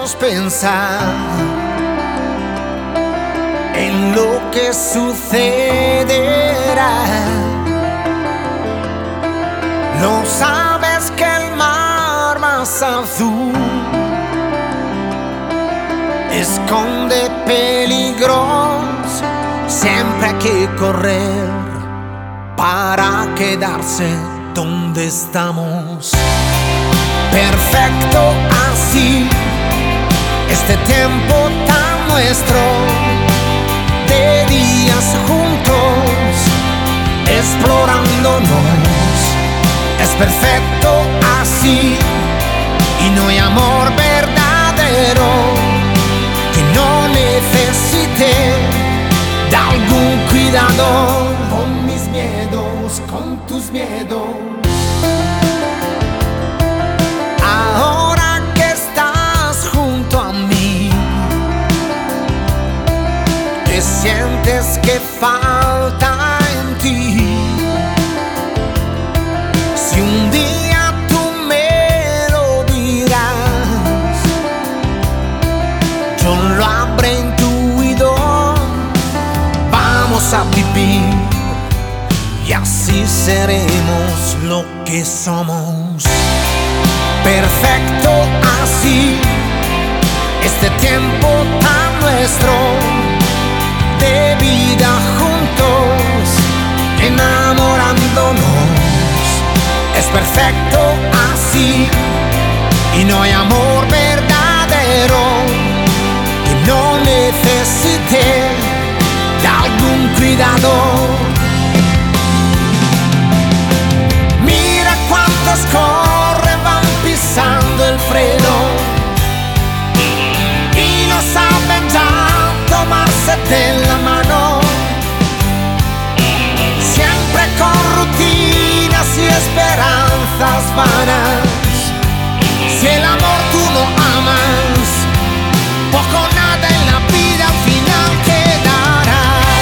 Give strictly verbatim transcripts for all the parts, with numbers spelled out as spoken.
podemos pensar en lo que sucederá. No sabes que el mar más azul esconde peligros. Siempre hay que correr para quedarse donde estamos. Perfecto así, este tiempo tan nuestro, de días juntos, explorándonos. Es perfecto así, y no hay amor verdadero que no necesite de algún cuidado. Con mis miedos, con tus miedos, ahora que estás junto a mí, ¿qué sientes que falta en ti? Si un día tú me lo dirás, yo lo habré intuido. Vamos a vivir y así seremos lo que somos. Perfecto así, este tiempo tan nuestro, de vida juntos, enamorándonos. Es perfecto así, y no hay amor verdadero que no necesite de algún cuidado. Mira cuántos corren, van pisando el freno y no saben ya tomarse de la mano. Siempre con rutinas y esperanzas vanas. Si el amor tú no amas, poco o nada en la vida al final quedará.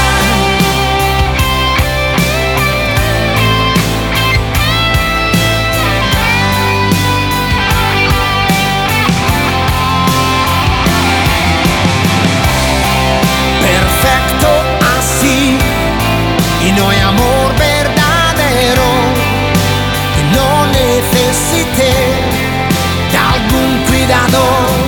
Perfecto así, y no hay amor verdadero que no necesite de algún cuidado.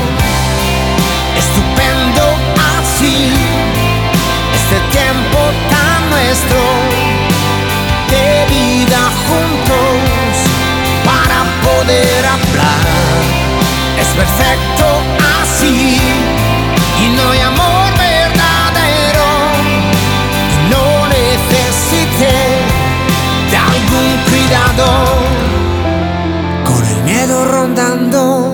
Estupendo así, este tiempo tan nuestro, de vida juntos para poder hablar. Es perfecto así, y no hay amor verdadero que no necesite de algún cuidado. Con el miedo rondando,